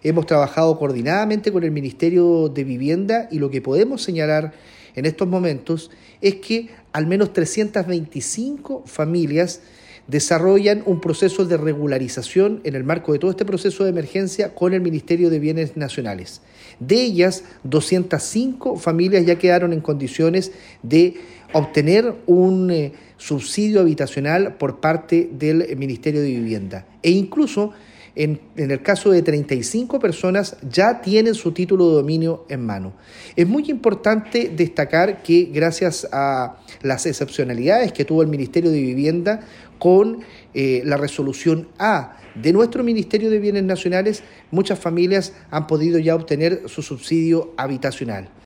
Hemos trabajado coordinadamente con el Ministerio de Vivienda y lo que podemos señalar en estos momentos es que al menos 325 familias desarrollan un proceso de regularización en el marco de todo este proceso de emergencia con el Ministerio de Bienes Nacionales. De ellas, 205 familias ya quedaron en condiciones de obtener un subsidio habitacional por parte del Ministerio de Vivienda. E incluso en el caso de 35 personas ya tienen su título de dominio en mano. Es muy importante destacar que gracias a las excepcionalidades que tuvo el Ministerio de Vivienda con la resolución A de nuestro Ministerio de Bienes Nacionales, muchas familias han podido ya obtener su subsidio habitacional.